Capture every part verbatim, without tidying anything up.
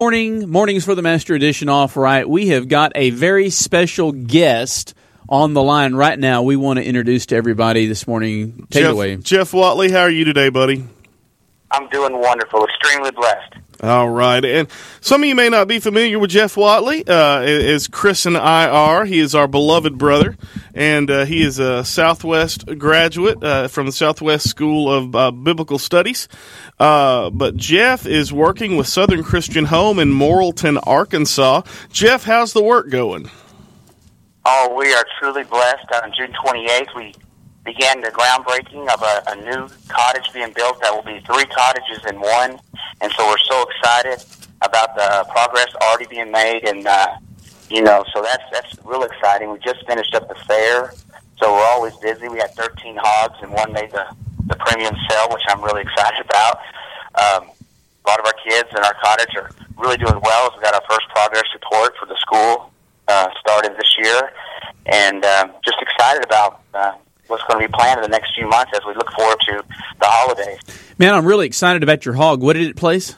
Morning, Mornings for the Master edition off right. We have got a very special guest on the line right now. We want to introduce to everybody this morning. Take Jeff, it away. Jeff Whatley, how are you today, buddy? I'm doing wonderful, extremely blessed. All right. And some of you may not be familiar with Jeff Whatley, uh, as Chris and I are. He is our beloved brother, and uh, he is a Southwest graduate uh, from the Southwest School of uh, Biblical Studies. Uh, but Jeff is working with Southern Christian Home in Morrilton, Arkansas. Jeff, how's the work going? Oh, we are truly blessed. On June twenty-eighth, we began the groundbreaking of a, a new cottage being built that will be three cottages in one. And so we're so excited about the progress already being made. And, uh, you know, so that's that's real exciting. We just finished up the fair, so we're always busy. We had thirteen hogs, and one made the, the premium sale, which I'm really excited about. Um, a lot of our kids in our cottage are really doing well. We got our first progress report for the school uh, started this year. And um, just excited about uh what's going to be planned in the next few months as we look forward to the holidays. Man, I'm really excited about your hog. What did it place?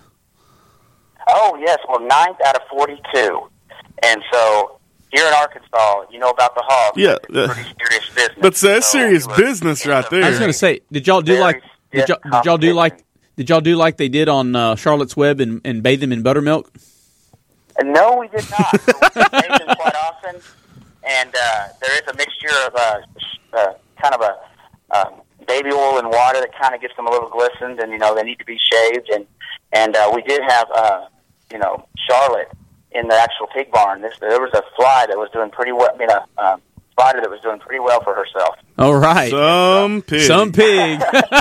Oh, yes. Well, ninth out of forty-two. And so here in Arkansas, you know about the hog. Yeah. It's pretty serious business. But that's so serious was, business right there. I was going to say, did y'all do like did y'all, did y'all do like did y'all do like they did on uh, Charlotte's Web and, and bathe them in buttermilk? Uh, no, we did not. So we bathe them quite often, and uh, there is a mixture of uh, uh, kind of a um, baby oil and water that kind of gets them a little glistened, and you know they need to be shaved. And and uh, we did have uh, you know Charlotte in the actual pig barn. This, there was a fly that was doing pretty well. I mean, a um, spider that was doing pretty well for herself. All right, some pig, some pig.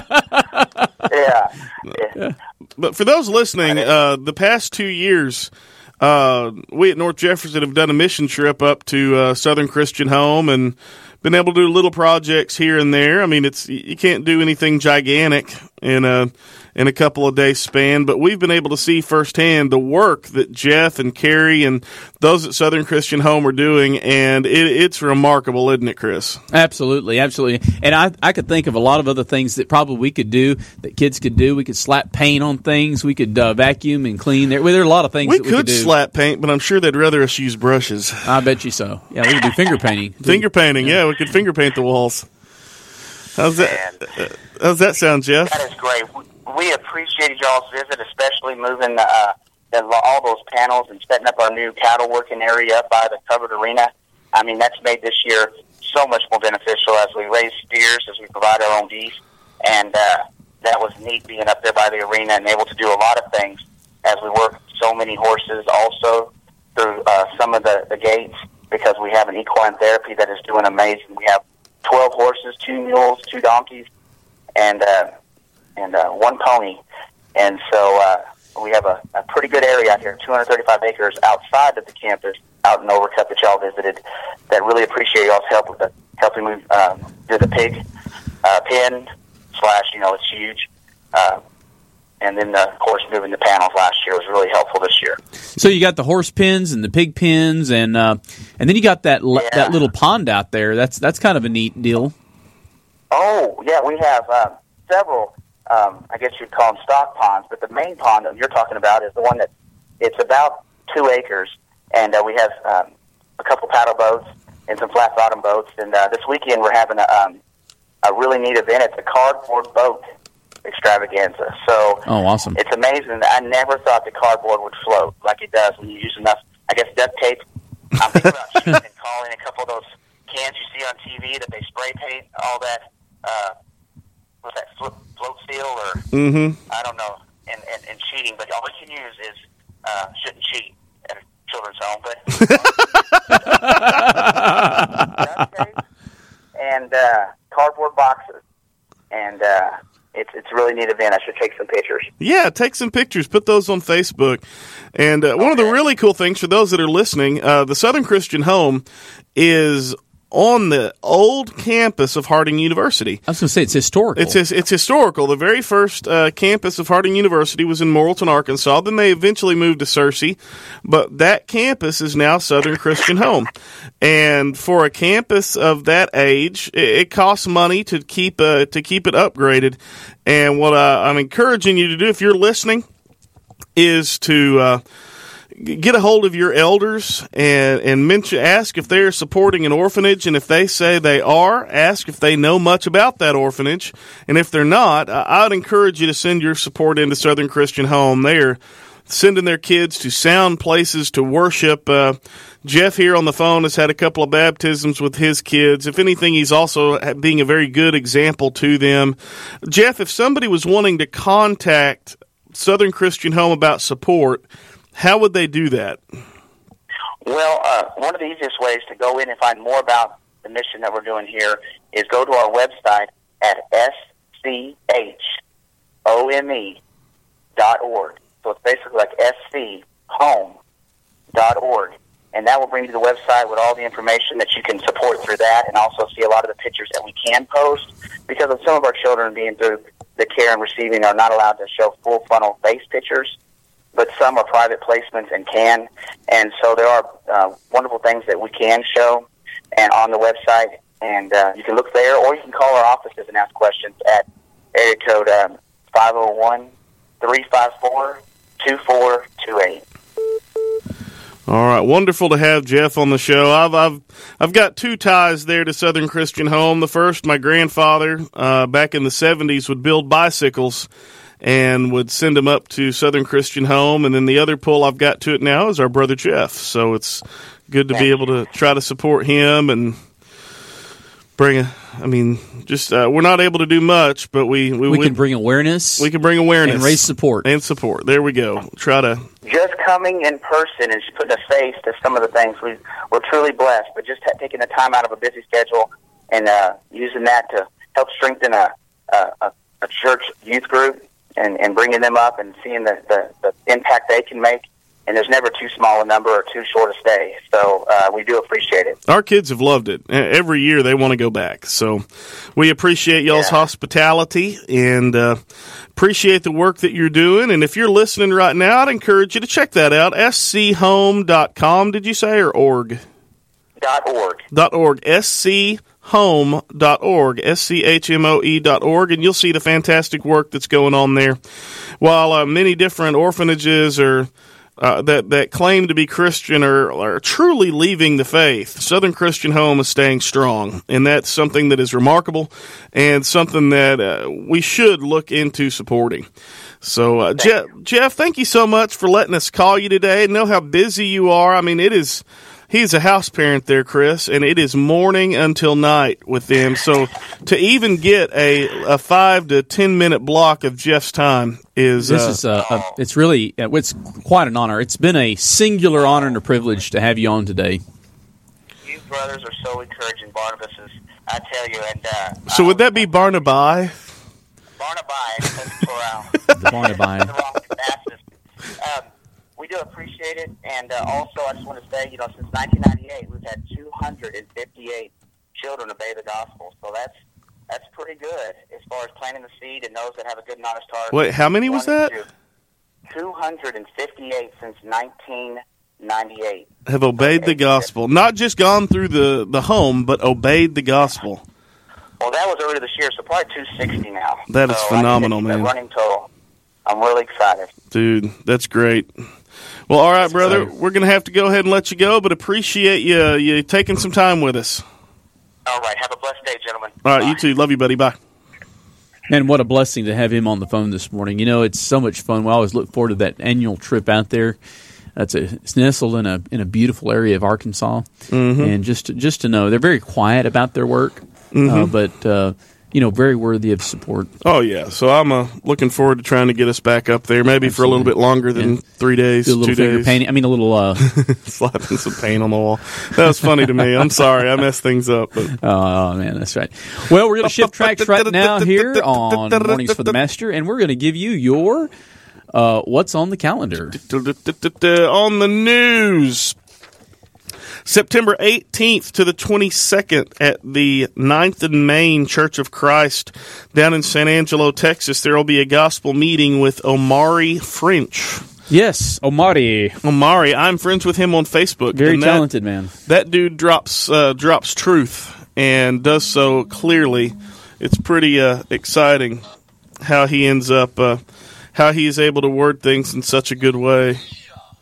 yeah. yeah. But for those listening, uh, the past two years. Uh, we at North Jefferson have done a mission trip up to uh, Southern Christian Home and been able to do little projects here and there. I mean, it's you can't do anything gigantic in a in a couple of days span, but we've been able to see firsthand the work that Jeff and Carrie and those at Southern Christian Home are doing, and it, it's remarkable, isn't it, Chris? Absolutely, absolutely. And I I could think of a lot of other things that probably we could do, that kids could do. We could slap paint on things. We could uh, vacuum and clean. There, well, there are a lot of things we that we could could do. slap paint, but I'm sure they'd rather us use brushes. I bet you so. Yeah, we could do finger painting. Finger painting, yeah. yeah, we could finger paint the walls. How's that? Uh, how's that sound, Jeff? That is great. We appreciated y'all's visit, especially moving uh, the, all those panels and setting up our new cattle working area up by the covered arena. I mean, that's made this year so much more beneficial as we raise steers, as we provide our own beef. And uh, that was neat being up there by the arena and able to do a lot of things as we work so many horses also through uh, some of the, the gates, because we have an equine therapy that is doing amazing. We have twelve horses, two mules, two donkeys, and uh, and uh, one pony. And so uh, we have a, a pretty good area out here, two hundred thirty-five acres outside of the campus, out in Overcutt that y'all visited, that really appreciate y'all's help with the, helping move, um, do the pig uh, pen slash, you know, it's huge. Uh, and then, uh, of course, moving the panels last year was really helpful this year. So you got the horse pens and the pig pens, and uh, and then you got that yeah. that little pond out there. That's that's kind of a neat deal. Oh, yeah, we have uh, several, um, I guess you'd call them stock ponds, but the main pond that you're talking about is the one that it's about two acres, and uh, we have um, a couple paddle boats and some flat bottom boats. And uh, this weekend we're having a, um, a really neat event. It's a cardboard boat extravaganza. So oh, awesome! It's amazing. I never thought the cardboard would float like it does when you use enough, I guess, duct tape. I'm thinking about shooting and calling a couple of those cans you see on T V that they spray paint, all that, uh, what's that, float, float seal or, mm-hmm. I don't know, and, and, and cheating. But all you can use is, uh, shouldn't cheat at a children's home, but duct tape and uh, cardboard boxes. And, uh, It's it's a really neat event. I should take some pictures. Yeah, take some pictures. Put those on Facebook. And uh, okay. one of the really cool things for those that are listening, uh, the Southern Christian Home is on the old campus of Harding University. I was going to say it's historical. It's it's historical. The very first uh, campus of Harding University was in Morrilton, Arkansas. Then they eventually moved to Searcy, but that campus is now Southern Christian Home. And for a campus of that age, it, it costs money to keep uh, to keep it upgraded. And what uh, I'm encouraging you to do, if you're listening, is to uh, get a hold of your elders and, and mention, ask if they're supporting an orphanage. And if they say they are, ask if they know much about that orphanage. And if they're not, I would encourage you to send your support into Southern Christian Home. They're sending their kids to sound places to worship. Uh, Jeff here on the phone has had a couple of baptisms with his kids. If anything, he's also being a very good example to them. Jeff, if somebody was wanting to contact Southern Christian Home about support, how would they do that? Well, uh, one of the easiest ways to go in and find more about the mission that we're doing here is go to our website at S C H O M E dot org. So it's basically like S C home dot org. And that will bring you to the website with all the information that you can support through that, and also see a lot of the pictures that we can post, because of some of our children being through the care and receiving are not allowed to show full frontal face pictures, but some are private placements and can. And so there are uh, wonderful things that we can show and on the website, and uh, you can look there, or you can call our offices and ask questions at area code um, five oh one, three five four, two four two eight. All right, wonderful to have Jeff on the show. I've I've I've got two ties there to Southern Christian Home. The first, my grandfather uh, back in the seventies would build bicycles and would send them up to Southern Christian Home, and then the other pull I've got to it now is our brother Jeff. So it's good to be able to try to support him and bring a. I mean, just uh, we're not able to do much, but we we, we we can bring awareness. We can bring awareness and raise support and support. There we go. Try to. Just coming in person and just putting a face to some of the things, we, we're truly blessed. But just ha- taking the time out of a busy schedule and uh, using that to help strengthen a, a, a church youth group and, and bringing them up and seeing the, the, the impact they can make. And there's never too small a number or too short a stay. So uh, we do appreciate it. Our kids have loved it. Every year they want to go back. So we appreciate y'all's yeah. hospitality and uh, appreciate the work that you're doing. And if you're listening right now, I'd encourage you to check that out. S C home dot com, did you say, or org? Dot org. Dot org. S C home dot org. S C H M O E dot org. And you'll see the fantastic work that's going on there. While uh, many different orphanages are Uh, that, that claim to be Christian are, are truly leaving the faith, Southern Christian Home is staying strong, and that's something that is remarkable and something that uh, we should look into supporting. So, uh, Jeff, Jeff, thank you so much for letting us call you today. I know how busy you are. I mean, it is... He's a house parent there, Chris, and it is morning until night with them. So to even get a, a five to ten minute block of Jeff's time is this uh, is a, a it's really it's quite an honor. It's been a singular honor and a privilege to have you on today. You brothers are so encouraging, Barnabas, is, I tell you. And uh, so would that be Barnaby? Barnaby, that's plural. The Barnaby. The wrong Baptist. Um, We do appreciate it, and uh, also I just want to say, you know, since nineteen ninety-eight, we've had two hundred fifty-eight children obey the gospel, so that's that's pretty good as far as planting the seed and those that have a good and honest heart. Wait, how many was that? two hundred fifty-eight since nineteen ninety-eight. Have obeyed the gospel. Not just gone through the, the home, but obeyed the gospel. Well, that was earlier this year, so probably two hundred sixty now. That is so phenomenal, I man. Running total. I'm really excited. Dude, that's great. Well, all right, brother, we're going to have to go ahead and let you go, but appreciate you, you taking some time with us. All right, have a blessed day, gentlemen. All right, Bye. you too. Love you, buddy. Bye. And what a blessing to have him on the phone this morning. You know, it's so much fun. We always look forward to that annual trip out there. That's a, it's nestled in a in a beautiful area of Arkansas, mm-hmm. and just to, just to know they're very quiet about their work, mm-hmm. uh, but uh, you know, very worthy of support. Oh yeah, so I'm uh, looking forward to trying to get us back up there, maybe Absolutely. for a little bit longer than yeah. three days, Do a little two finger days. painting. I mean, a little uh, slapping some paint on the wall. That was funny to me. I'm sorry, I messed things up. But. Oh man, that's right. Well, we're going to shift tracks right now here on Mornings for the Master, and we're going to give you your uh, what's on the calendar on the news. September eighteenth to the twenty-second at the ninth and Main Church of Christ down in San Angelo, Texas. There will be a gospel meeting with Omari French. Yes, Omari. Omari, I'm friends with him on Facebook. Very and that, talented man. That dude drops uh, drops truth and does so clearly. It's pretty uh, exciting how he ends up, uh, how he is able to word things in such a good way.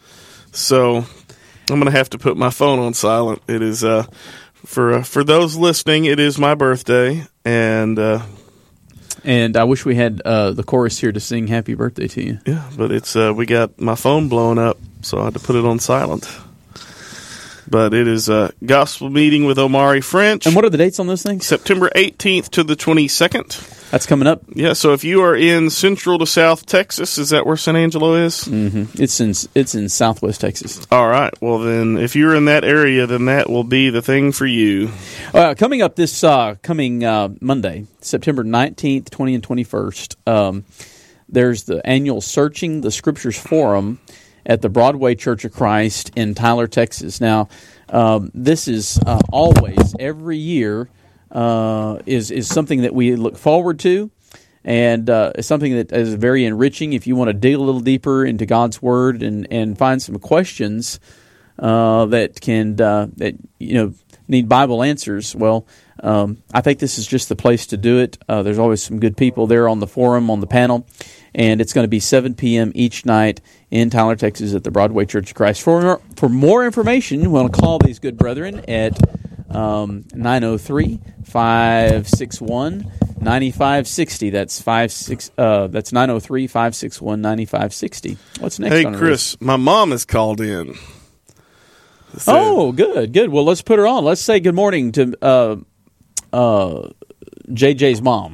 So I'm going to have to put my phone on silent. It is, uh, for uh, for those listening, it is my birthday, and uh, and I wish we had uh, the chorus here to sing "Happy Birthday" to you. Yeah, but it's uh, we got my phone blown up, so I had to put it on silent. But it is a gospel meeting with Omari French. And what are the dates on those things? September eighteenth to the twenty-second. That's coming up. Yeah, so if you are in Central to South Texas, is that where San Angelo is? Mm-hmm. It's in it's in Southwest Texas. All right. Well, then, if you're in that area, then that will be the thing for you. Uh, coming up this uh, coming uh, Monday, September nineteenth, twentieth, and twenty-first, um, there's the annual Searching the Scriptures Forum at the Broadway Church of Christ in Tyler, Texas. Now, um, this is uh, always, every year, uh, is is something that we look forward to, and uh, it's something that is very enriching. If you want to dig a little deeper into God's Word and, and find some questions uh, that can uh, that you know need Bible answers, well, um, I think this is just the place to do it. Uh, there's always some good people there on the forum, on the panel. And it's going to be seven p.m. each night in Tyler, Texas at the Broadway Church of Christ. For, for more information, you want to call these good brethren at um, nine oh three, five six one, nine five six oh. That's five six. Uh, that's nine oh three, five six one, nine five six oh. What's next Hey, on Chris, my mom has called in. So, oh, good, good. Well, let's put her on. Let's say good morning to uh, uh, J J's mom.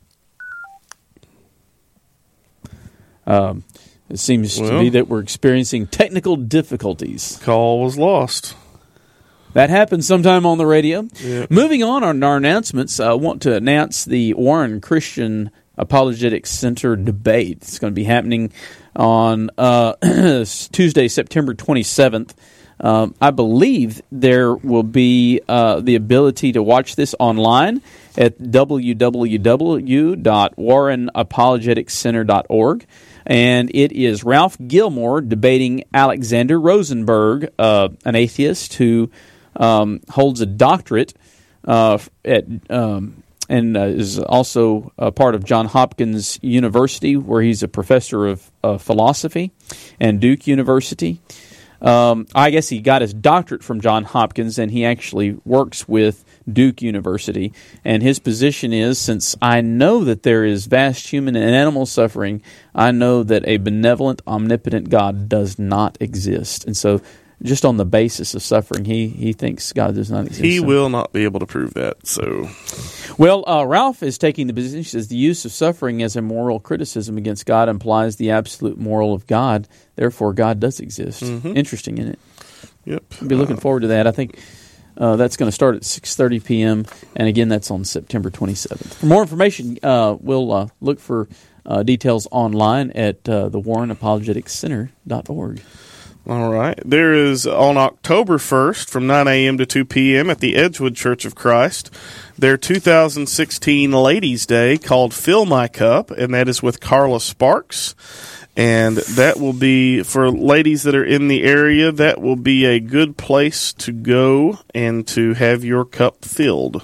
Um, it seems well, to be that we're experiencing technical difficulties. Call was lost. That happens sometime on the radio. Yep. Moving on on our announcements, I want to announce the Warren Christian Apologetics Center debate. It's going to be happening on uh, Tuesday, September twenty-seventh. Um, I believe there will be uh, the ability to watch this online at w w w dot warren apologetics center dot org. And it is Ralph Gilmore debating Alexander Rosenberg, uh, an atheist who um, holds a doctorate uh, at um, and uh, is also a part of Johns Hopkins University, where he's a professor of uh, philosophy, and Duke University. Um, I guess he got his doctorate from Johns Hopkins, and he actually works with Duke University. And his position is, since I know that there is vast human and animal suffering, I know that a benevolent, omnipotent God does not exist. And so, just on the basis of suffering, he, he thinks God does not exist. He will not be able to prove that. So, well, uh, Ralph is taking the position. He says the use of suffering as a moral criticism against God implies the absolute moral of God. Therefore, God does exist. Mm-hmm. Interesting, isn't it? Yep. I'll be looking forward to that. I think uh, that's going to start at six thirty p.m., and again, that's on September twenty-seventh. For more information, uh, we'll uh, look for uh, details online at uh, the warren apologetics center dot org. All right. There is, on October first, from nine a.m. to two p.m. at the Edgewood Church of Christ, their two thousand sixteen Ladies' Day called Fill My Cup, and that is with Carla Sparks. And that will be, for ladies that are in the area, that will be a good place to go and to have your cup filled.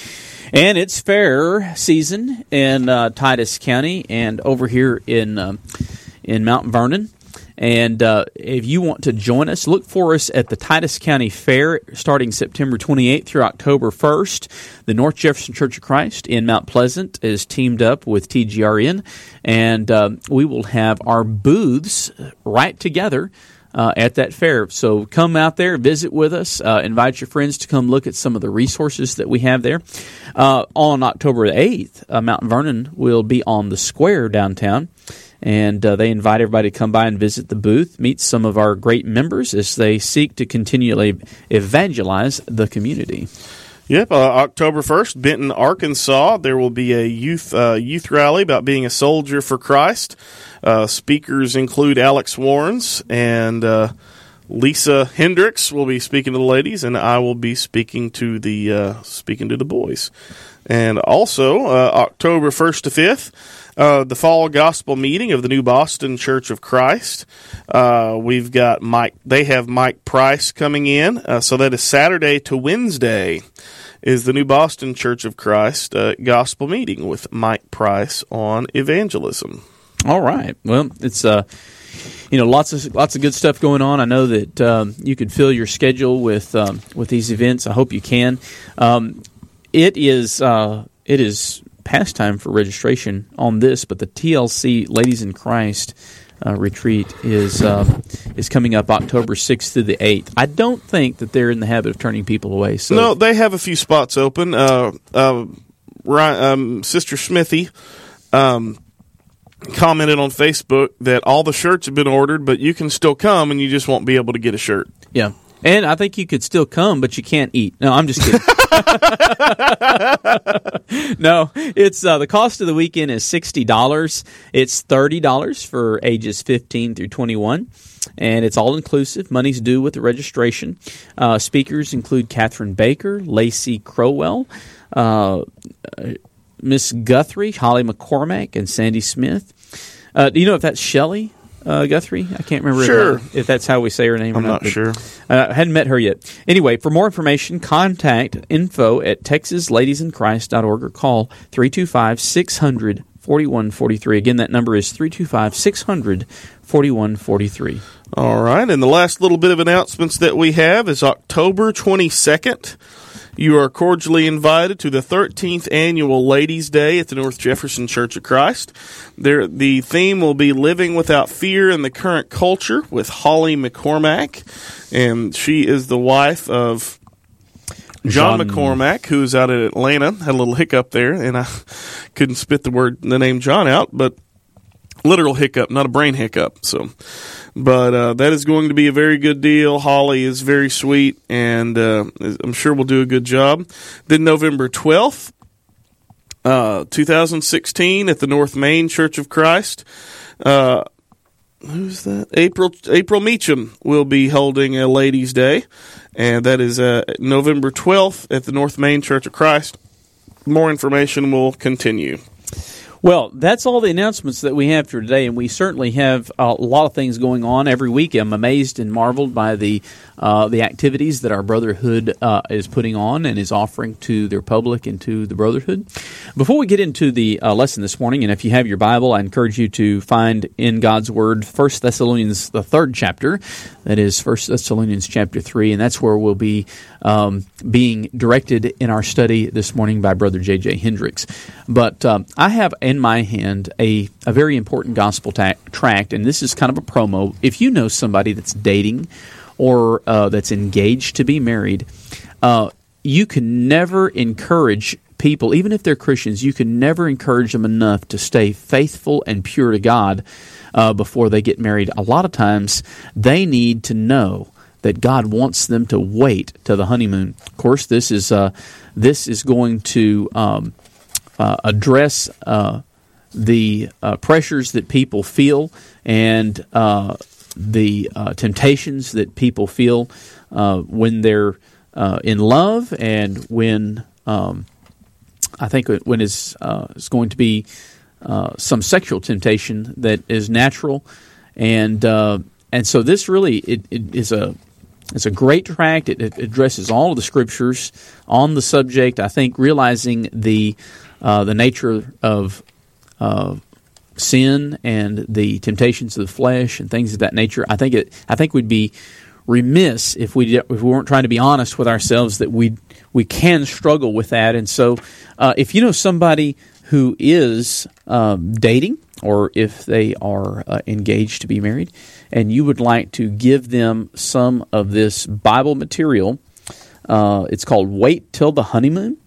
And it's fair season in uh, Titus County and over here in um, in Mount Vernon. And uh, if you want to join us, look for us at the Titus County Fair starting September twenty-eighth through October first. The North Jefferson Church of Christ in Mount Pleasant is teamed up with T G R N, and um, we will have our booths right together uh, at that fair. So come out there, visit with us, uh, invite your friends to come look at some of the resources that we have there. Uh, on October eighth, uh, Mount Vernon will be on the square downtown. And uh, they invite everybody to come by and visit the booth, meet some of our great members as they seek to continually evangelize the community. Yep, uh, October first, Benton, Arkansas, there will be a youth uh, youth rally about being a soldier for Christ. Uh, speakers include Alex Warrens and uh, Lisa Hendricks will be speaking to the ladies, and I will be speaking to the uh, speaking to the boys. And also, uh, October first to fifth, Uh, the fall gospel meeting of the New Boston Church of Christ. Uh, we've got Mike, they have Mike Price coming in. Uh, so that is Saturday to Wednesday is the New Boston Church of Christ uh, gospel meeting with Mike Price on evangelism. All right. Well, it's uh, you know, lots of lots of good stuff going on. I know that um, you could fill your schedule with um, with these events. I hope you can. Um, it is uh, it is past time for registration on this, but the T L C Ladies in Christ uh, retreat is um, is coming up October sixth through the eighth. I don't think that they're in the habit of turning people away. So no, they have a few spots open. Uh, uh, Ryan, um, Sister Smithy um, commented on Facebook that all the shirts have been ordered, but you can still come and you just won't be able to get a shirt. Yeah. And I think you could still come, but you can't eat. No, I'm just kidding. No, it's uh, the cost of the weekend is sixty dollars. It's thirty dollars for ages fifteen through twenty-one, and it's all inclusive. Money's due with the registration. Uh, speakers include Catherine Baker, Lacey Crowell, uh, Miss Guthrie, Holly McCormack, and Sandy Smith. Uh, do you know if that's Shelley uh, Guthrie? I can't remember sure. if, if that's how we say her name or I'm not. not sure. Uh, I hadn't met her yet. Anyway, for more information, contact info at texas ladies in christ dot org or call three two five, six hundred, forty-one forty-three. Again, that number is three two five, six hundred, forty-one forty-three. All right, and the last little bit of announcements that we have is October twenty-second. You are cordially invited to the thirteenth Annual Ladies' Day at the North Jefferson Church of Christ. There, the theme will be Living Without Fear in the Current Culture with Holly McCormack, and she is the wife of John, John McCormack, who's out at Atlanta. Had a little hiccup there, and I couldn't spit the word, the name John out, but literal hiccup, not a brain hiccup. So, but uh, that is going to be a very good deal. Holly is very sweet, and uh, I'm sure we'll do a good job. Then November twelfth, uh, twenty sixteen, at the North Main Church of Christ. Uh, who's that? April April Meacham will be holding a Ladies' Day, and that is uh, November twelfth at the North Main Church of Christ. More information will continue. Well, that's all the announcements that we have for today, and we certainly have a lot of things going on every week. I'm amazed and marveled by the uh, the activities that our Brotherhood uh, is putting on and is offering to their public and to the Brotherhood. Before we get into the uh, lesson this morning, and if you have your Bible, I encourage you to find in God's Word First Thessalonians, the third chapter. That is First Thessalonians chapter three, and that's where we'll be um, being directed in our study this morning by Brother J J Hendricks. But um, I have in my hand a, a very important gospel ta- tract, and this is kind of a promo. If you know somebody that's dating or uh, that's engaged to be married, uh, you can never encourage people, even if they're Christians, you can never encourage them enough to stay faithful and pure to God uh, before they get married. A lot of times they need to know that God wants them to wait to the honeymoon. Of course, this is uh, this is going to um, uh, address uh, the uh, pressures that people feel and uh, the uh, temptations that people feel uh, when they're uh, in love, and when um, I think when it's, uh, it's going to be uh, some sexual temptation that is natural, and uh, and so this really it, it is a it's a great tract. It, it addresses all of the scriptures on the subject. I think realizing the uh, the nature of uh, sin and the temptations of the flesh and things of that nature. I think it. I think we'd be remiss if we if we weren't trying to be honest with ourselves that we we can struggle with that. And so, uh, if you know somebody who is um, dating, or if they are uh, engaged to be married, and you would like to give them some of this Bible material, uh, it's called "Wait Till the Honeymoon,"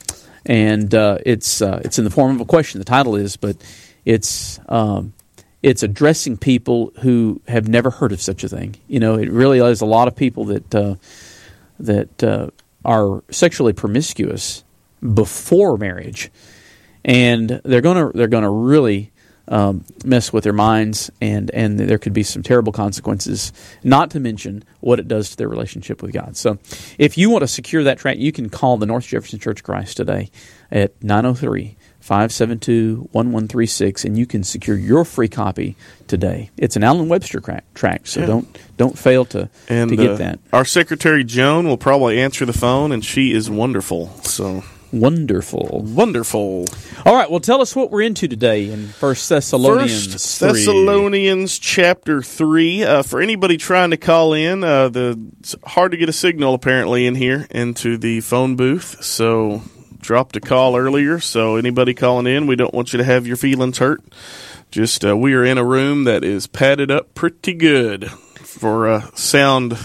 and uh, it's uh, it's in the form of a question. The title is, but it's um, it's addressing people who have never heard of such a thing. You know, it really is a lot of people that uh, that uh, are sexually promiscuous before marriage, and they're gonna they're gonna really um, mess with their minds, and and there could be some terrible consequences. Not to mention what it does to their relationship with God. So, if you want to secure that tract, you can call the North Jefferson Church of Christ today at nine oh three, five seven two, one one three six, and you can secure your free copy today. It's an Alan Webster tract, so yeah. don't don't fail to, and, to get uh, that. Our secretary, Joan, will probably answer the phone, and she is wonderful. So, Wonderful. Wonderful. All right, well, tell us what we're into today in First Thessalonians First three. Thessalonians chapter three. Uh, for anybody trying to call in, uh, the it's hard to get a signal apparently in here into the phone booth. So dropped a call earlier. So anybody calling in, we don't want you to have your feelings hurt. Just uh, we are in a room that is padded up pretty good for uh, sound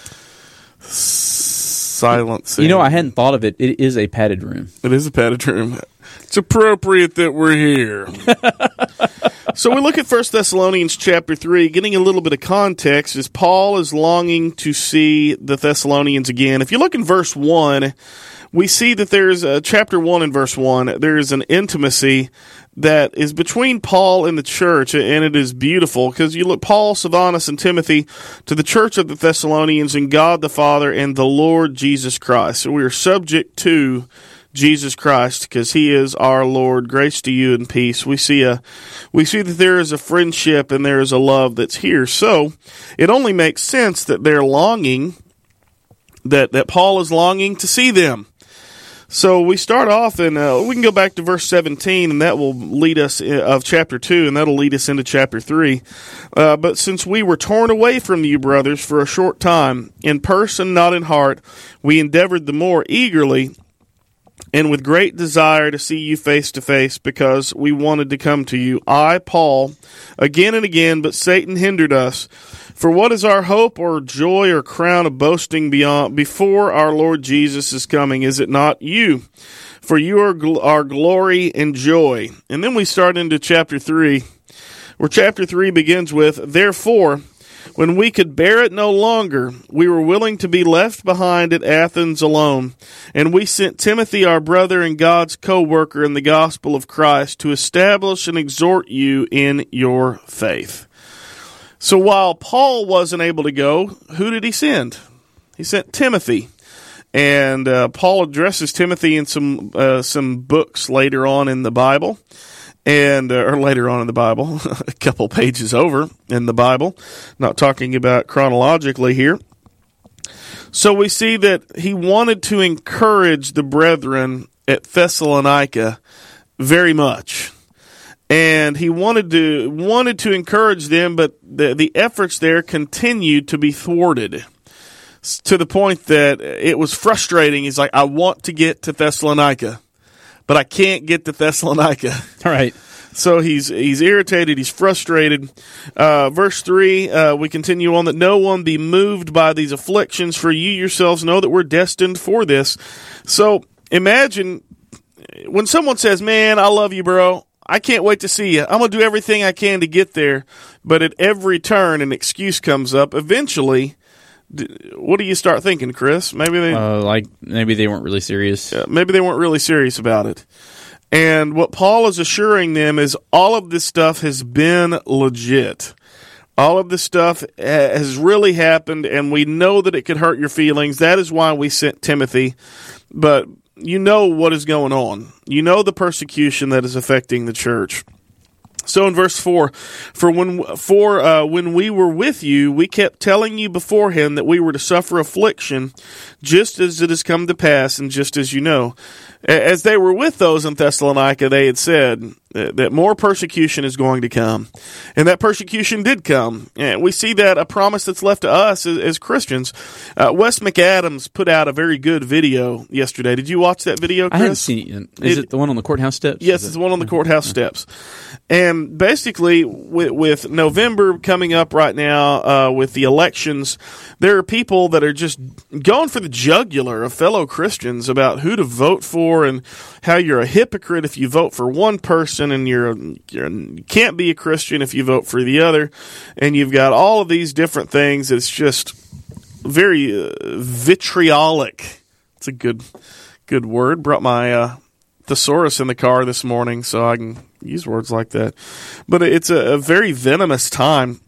silencing. You know, I hadn't thought of it. It is a padded room. It is a padded room. It's appropriate that we're here. So we look at First Thessalonians chapter three, getting a little bit of context as Paul is longing to see the Thessalonians again. If you look in verse one, we see that there's a chapter one in verse one, there is an intimacy that is between Paul and the church, and it is beautiful because you look, Paul, Silvanus, and Timothy to the church of the Thessalonians and God the Father and the Lord Jesus Christ. So we are subject to Jesus Christ because He is our Lord. Grace to you and peace. We see a, we see that there is a friendship and there is a love that's here. So it only makes sense that they're longing, that that Paul is longing to see them. So we start off, and uh, we can go back to verse seventeen, and that will lead us in, of chapter two, and that'll lead us into chapter three. Uh, but since we were torn away from you, brothers, for a short time, in person, not in heart, we endeavored the more eagerly and with great desire to see you face to face, because we wanted to come to you. I, Paul, again and again, but Satan hindered us. For what is our hope or joy or crown of boasting beyond before our Lord Jesus is coming? Is it not you? For you are gl- our glory and joy. And then we start into chapter three, where chapter three begins with, Therefore, when we could bear it no longer, we were willing to be left behind at Athens alone. And we sent Timothy, our brother and God's co-worker in the gospel of Christ, to establish and exhort you in your faith. So while Paul wasn't able to go, who did he send? He sent Timothy. And uh, Paul addresses Timothy in some uh, some books later on in the Bible. And uh, or later on in the Bible, a couple pages over in the Bible, not talking about chronologically here. So we see that he wanted to encourage the brethren at Thessalonica very much. And he wanted to wanted to encourage them, but the, the efforts there continued to be thwarted to the point that it was frustrating. He's like, I want to get to Thessalonica, but I can't get to Thessalonica. All right. So he's he's irritated, he's frustrated. Uh, verse three, uh, we continue on, that no one be moved by these afflictions, for you yourselves know that we're destined for this. So imagine when someone says, man, I love you, bro. I can't wait to see you. I'm going to do everything I can to get there. But at every turn, an excuse comes up. Eventually, what do you start thinking, Chris? Maybe they, uh, like maybe they weren't really serious. Yeah, maybe they weren't really serious about it. And what Paul is assuring them is all of this stuff has been legit. All of this stuff has really happened, and we know that it could hurt your feelings. That is why we sent Timothy. But you know what is going on. You know the persecution that is affecting the church. So in verse four, for when for uh, when we were with you, we kept telling you beforehand that we were to suffer affliction, just as it has come to pass, and just as you know. As they were with those in Thessalonica, they had said that more persecution is going to come. And that persecution did come. And we see that a promise that's left to us as, as Christians. Uh, Wes McAdams put out a very good video yesterday. Did you watch that video, Chris? I haven't seen it yet. Is it, it the one on the courthouse steps? Yes, it's the one on the courthouse steps. And basically, with, with November coming up right now, uh, with the elections, there are people that are just going for the jugular of fellow Christians about who to vote for and how you're a hypocrite if you vote for one person, and you're, you're you can't be a Christian if you vote for the other. And you've got all of these different things. It's just very uh, vitriolic. It's a good good word. Brought my uh, thesaurus in the car this morning, so I can use words like that. But it's a, a very venomous time.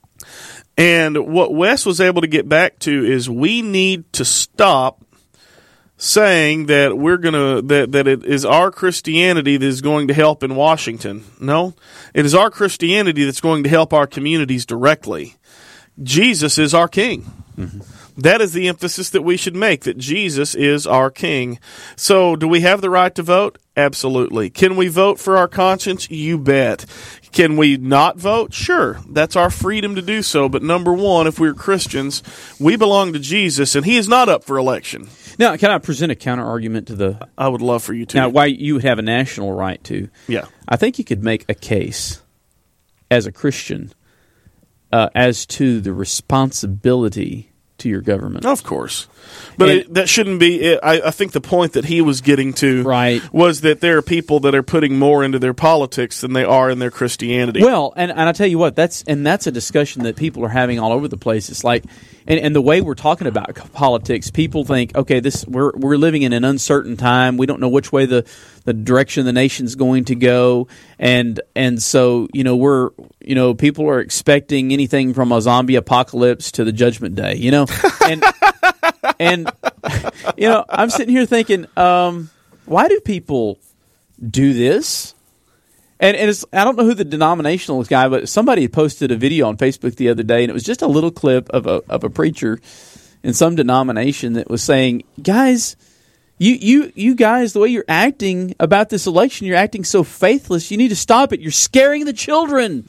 And what Wes was able to get back to is we need to stop saying that we're gonna that, that it is our Christianity that is going to help in Washington. No, it is our Christianity that's going to help our communities directly. Jesus is our King. Mm-hmm. That is the emphasis that we should make, that Jesus is our King. So, do we have the right to vote? Absolutely. Can we vote for our conscience? You bet. Can we not vote? Sure. That's our freedom to do so. But number one, if we're Christians, we belong to Jesus, and He is not up for election. Now, can I present a counter-argument to the... I would love for you to. Now, why you would have a national right to. Yeah. I think you could make a case as a Christian uh, as to the responsibility to your government. Of course. But And- it, that shouldn't be it. I, I think the point that he was getting to Right. was that there are people that are putting more into their politics than they are in their Christianity. Well, and, and I tell you what, that's and that's a discussion that people are having all over the place. It's like, and, and the way we're talking about politics, people think, okay, this we're we're living in an uncertain time. We don't know which way the, the direction the nation's going to go, and and so you know we're you know people are expecting anything from a zombie apocalypse to the Judgment Day, you know, and and you know I'm sitting here thinking, um, why do people do this? And, and it's, I don't know who the denominational guy, but somebody had posted a video on Facebook the other day, and it was just a little clip of a of a preacher in some denomination that was saying, "Guys, you you you guys, the way you're acting about this election, you're acting so faithless. You need to stop it. You're scaring the children."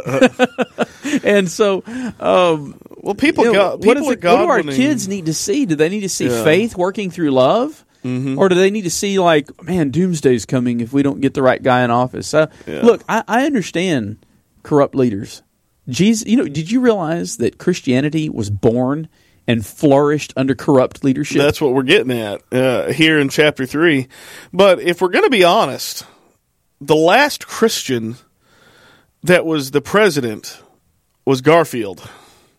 And so, um, well, people, you know, go, what, people is are it, what do our gobbling. kids need to see? Do they need to see Yeah. faith working through love? Mm-hmm. Or do they need to see, like, man, doomsday's coming if we don't get the right guy in office? Uh, Yeah. Look, I, I understand corrupt leaders. Jesus, you know, did you realize that Christianity was born and flourished under corrupt leadership? That's what we're getting at uh, here in chapter three. But if we're going to be honest, the last Christian that was the president was Garfield.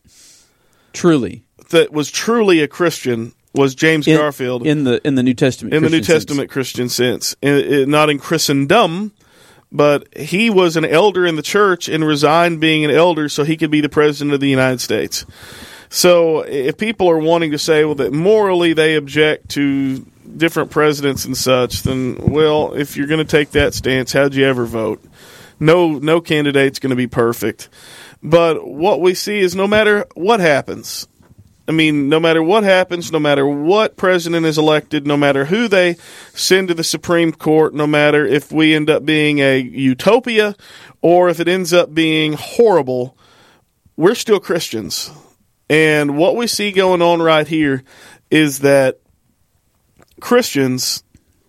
Truly. That was truly a Christian was James In, Garfield. in the in the New Testament. in the New Christian Testament sense. Christian sense. In, in, not in Christendom, but he was an elder in the church and resigned being an elder so he could be the president of the United States. So if people are wanting to say, well, that morally they object to different presidents and such, then, well, if you're going to take that stance, how'd you ever vote? No, no candidate's going to be perfect. But what we see is no matter what happens, I mean, no matter what happens, no matter what president is elected, no matter who they send to the Supreme Court, no matter if we end up being a utopia or if it ends up being horrible, we're still Christians. And what we see going on right here is that Christians,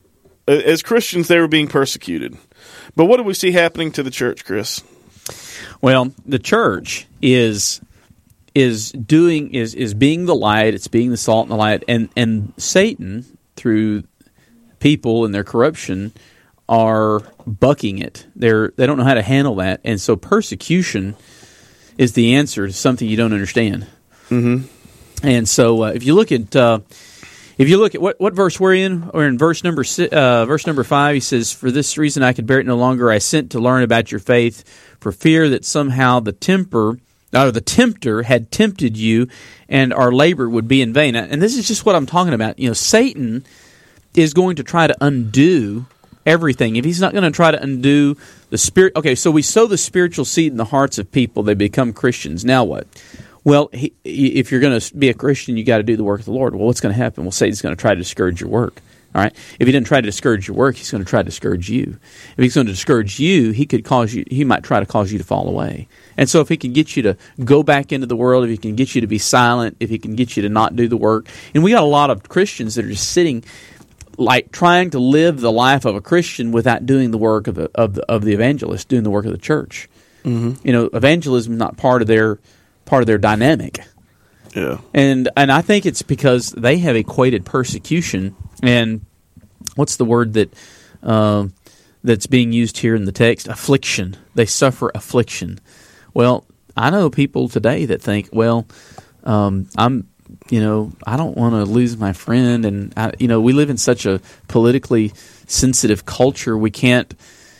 as Christians, they were being persecuted. But what do we see happening to the church, Chris? Well, the church is is doing is is being the light. It's being the salt and the light, and and Satan through people and their corruption are bucking it. They're they don't know how to handle that, and so persecution is the answer to something you don't understand. Mm-hmm. And so, uh, if you look at uh, if you look at what, what verse we're in, or in verse number si- uh, verse number five, he says, "For this reason I could bear it no longer. I sent to learn about your faith, for fear that somehow the temper." Uh, the tempter had tempted you, and our labor would be in vain. And this is just what I'm talking about. You know, Satan is going to try to undo everything. If he's not going to try to undo the spirit, okay. So we sow the spiritual seed in the hearts of people; they become Christians. Now what? Well, he, if you're going to be a Christian, you got to do the work of the Lord. Well, what's going to happen? Well, Satan's going to try to discourage your work. All right. If he didn't try to discourage your work, he's going to try to discourage you. If he's going to discourage you, he could cause you. He might try to cause you to fall away. And so, if he can get you to go back into the world, if he can get you to be silent, if he can get you to not do the work, and we got a lot of Christians that are just sitting, like trying to live the life of a Christian without doing the work of the of the, of the evangelist, doing the work of the church. Mm-hmm. You know, evangelism is not part of their part of their dynamic. Yeah. And and I think it's because they have equated persecution and what's the word that uh, that's being used here in the text? Affliction. They suffer affliction. Well, I know people today that think, well, um, I'm, you know, I don't want to lose my friend, and I, you know, we live in such a politically sensitive culture. We can't,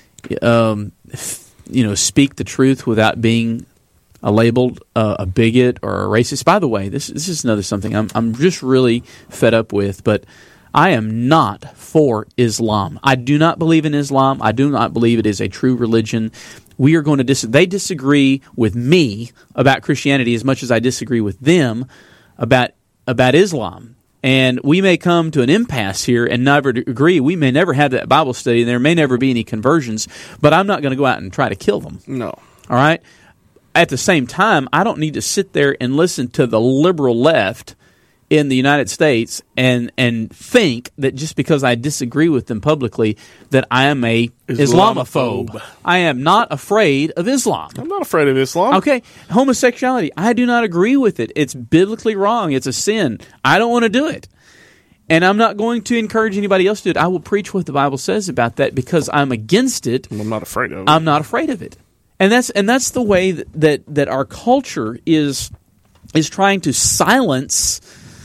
um, f- you know, speak the truth without being a labeled uh, a bigot or a racist. By the way, this this is another something I'm I'm just really fed up with. But I am not for Islam. I do not believe in Islam. I do not believe it is a true religion. We are going to dis- they disagree with me about Christianity as much as I disagree with them about about Islam. And we may come to an impasse here and never agree. We may never have that Bible study, and there may never be any conversions, but I'm not going to go out and try to kill them. No. All right? At the same time, I don't need to sit there and listen to the liberal left in the United States and and think that just because I disagree with them publicly that I am a Islamophobe. Islamophobe. I am not afraid of Islam. I'm not afraid of Islam. Okay, homosexuality, I do not agree with it. It's biblically wrong. It's a sin. I don't want to do it. And I'm not going to encourage anybody else to do it. I will preach what the Bible says about that because I'm against it. I'm not afraid of it. I'm not afraid of it. And that's and that's the way that that, that our culture is is trying to silence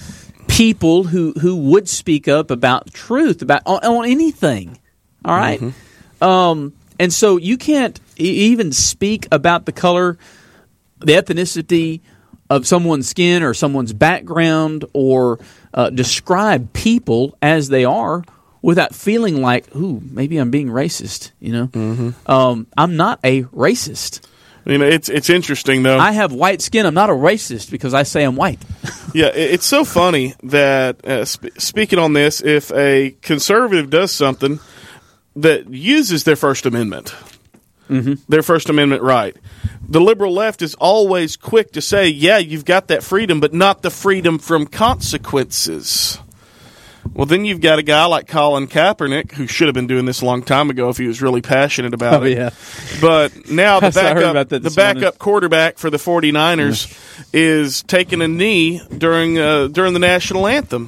people who, who would speak up about truth, about on, on anything. All right? Mm-hmm. Um, and so you can't e- even speak about the color, the ethnicity of someone's skin or someone's background or uh, describe people as they are without feeling like, ooh, maybe I'm being racist, you know? Mm-hmm. Um, I'm not a racist. You know, it's it's interesting though. I have white skin. I'm not a racist because I say I'm white. Yeah, it's so funny that uh, sp- speaking on this, if a conservative does something that uses their First Amendment, mm-hmm. their First Amendment right, the liberal left is always quick to say, "Yeah, you've got that freedom, but not the freedom from consequences." Well, then you've got a guy like Colin Kaepernick, who should have been doing this a long time ago if he was really passionate about oh, it. Yeah. But now the backup, the backup morning. quarterback for the 49ers yeah. is taking a knee during uh, during the national anthem.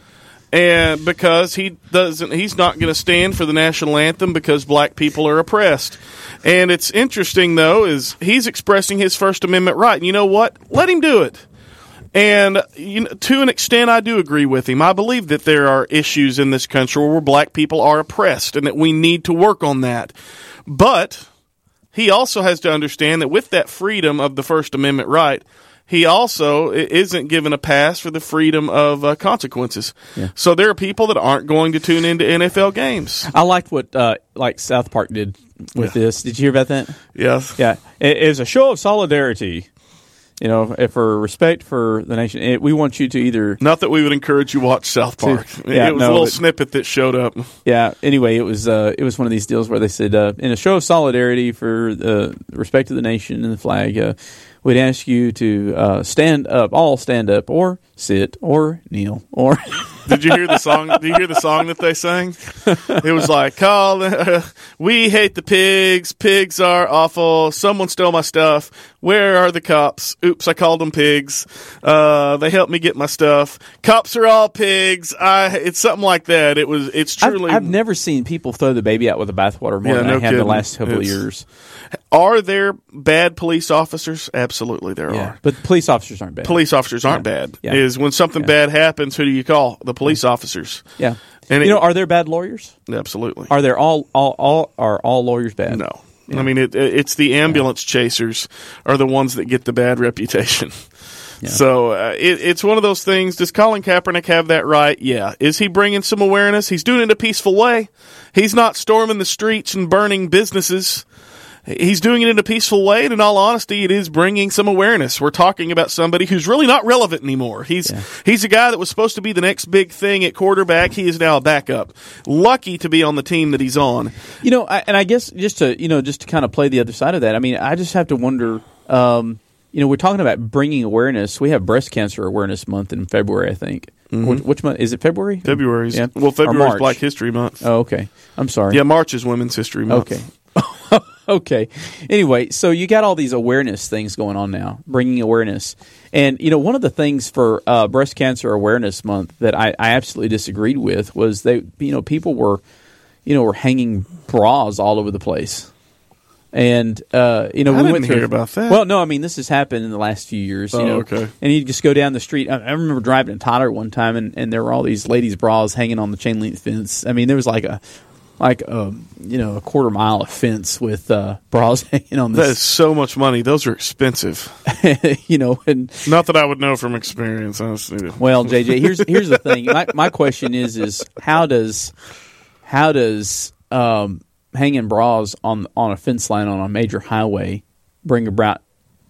And because he doesn't, he's not going to stand for the national anthem because black people are oppressed. And it's interesting, though, is he's expressing his First Amendment right. And you know what? Let him do it. And you know, to an extent, I do agree with him. I believe that there are issues in this country where black people are oppressed and that we need to work on that. But he also has to understand that with that freedom of the First Amendment right, he also isn't given a pass for the freedom of uh, consequences. Yeah. So there are people that aren't going to tune into N F L games. I liked what uh, like South Park did with yeah. this. Did you hear about that? Yes. Yeah. It is a show of solidarity. You know, for respect for the nation, it, we want you to either... Not that we would encourage you to watch South Park. To, yeah, it was no, a little but, snippet that showed up. Yeah, anyway, it was uh, it was one of these deals where they said, uh, in a show of solidarity for the respect of the nation and the flag, uh, we'd ask you to uh, stand up, all stand up, or sit, or kneel, or... Did you hear the song? Did you hear the song that they sang? It was like, "Call, uh, we hate the pigs. Pigs are awful. Someone stole my stuff. Where are the cops? Oops, I called them pigs. Uh, they helped me get my stuff. Cops are all pigs." I. It's something like that. It was. It's truly. I've, I've never seen people throw the baby out with the bathwater more yeah, than no I have kidding. the last couple it's, of years. Are there bad police officers? Absolutely, there yeah, are. But police officers aren't bad. Police officers aren't yeah. bad. Yeah. Is when something yeah. bad happens, who do you call? The police officers. Yeah. And you it, know, are there bad lawyers? Absolutely. Are there all all all are all lawyers bad? No. Yeah. I mean, it, it's the ambulance yeah. chasers are the ones that get the bad reputation. Yeah. So uh, it, it's one of those things. Does Colin Kaepernick have that right? Yeah. Is he bringing some awareness? He's doing it in a peaceful way. He's not storming the streets and burning businesses. He's doing it in a peaceful way, and in all honesty, it is bringing some awareness. We're talking about somebody who's really not relevant anymore. He's yeah. he's a guy that was supposed to be the next big thing at quarterback. He is now a backup. Lucky to be on the team that he's on. You know, I, and I guess just to you know just to kind of play the other side of that. I mean, I just have to wonder. Um, you know, we're talking about bringing awareness. We have Breast Cancer Awareness Month in February, I think. Mm-hmm. Which, which month is it? February. February. Yeah. Well, February is Black History Month. Oh, okay. I'm sorry. Yeah, March is Women's History Month. Okay. Okay. Anyway, so you got all these awareness things going on now, bringing awareness. And, you know, one of the things for uh, Breast Cancer Awareness Month that I, I absolutely disagreed with was they, you know, people were, you know, were hanging bras all over the place. And, uh, you know, I we didn't went hear through, about that. Well, no, I mean, this has happened in the last few years, you oh, know. Okay. And you just go down the street. I, I remember driving in Tyler one time, and, and there were all these ladies' bras hanging on the chain link fence. I mean, there was like a, like a, you know, a quarter mile of fence with uh, bras hanging on this. That is so much money. Those are expensive. You know, and not that I would know from experience. Honestly. Well, J J, here's here's the thing. My my question is is how does how does um, hanging bras on on a fence line on a major highway bring about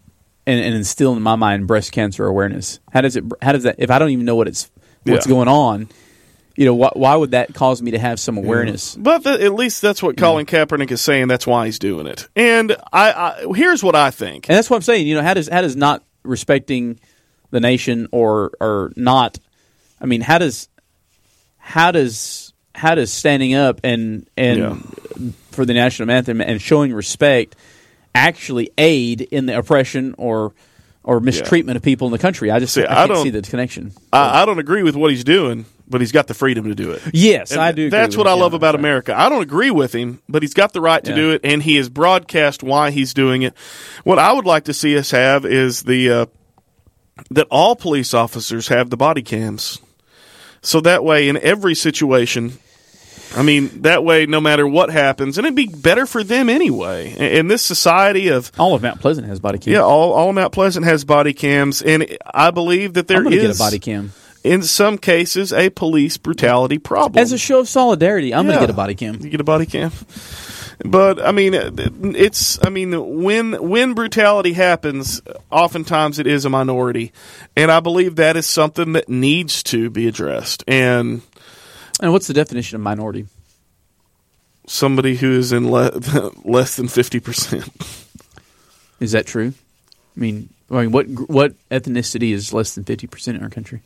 and, and instill in my mind breast cancer awareness? How does it? How does that? If I don't even know what it's what's Yeah. going on, you know, wh- why would that cause me to have some awareness? But the, at least that's what Colin Kaepernick is saying. That's why he's doing it. And I, I here's what I think. And that's what I'm saying. You know, how does how does not respecting the nation or or not? I mean, how does how does how does standing up and and Yeah. for the national anthem and showing respect actually aid in the oppression or or mistreatment of people in the country? I just See, I I can't don't- see the connection. I, I don't agree with what he's doing, but he's got the freedom to do it. Yes, And I do. agree That's with what I you. love Yeah, about right. America. I don't agree with him, but he's got the right to Yeah. do it, and he has broadcast why he's doing it. What I would like to see us have is the uh, that all police officers have the body cams, so that way in every situation. I mean, that way, no matter what happens, and it'd be better for them anyway. In in this society of All of Mount Pleasant has body cam. yeah, all, all Mount Pleasant has body cams, and I believe that there I'm going to is get a body cam. in some cases a police brutality problem. As a show of solidarity, I'm going Yeah. to get a body cam. You get a body cam. But I mean, it's I mean when when brutality happens, oftentimes it is a minority, and I believe that is something that needs to be addressed. And And what's the definition of minority? somebody who is in le- less than fifty percent. Is that true? I mean, I mean, what what ethnicity is less than fifty percent in our country?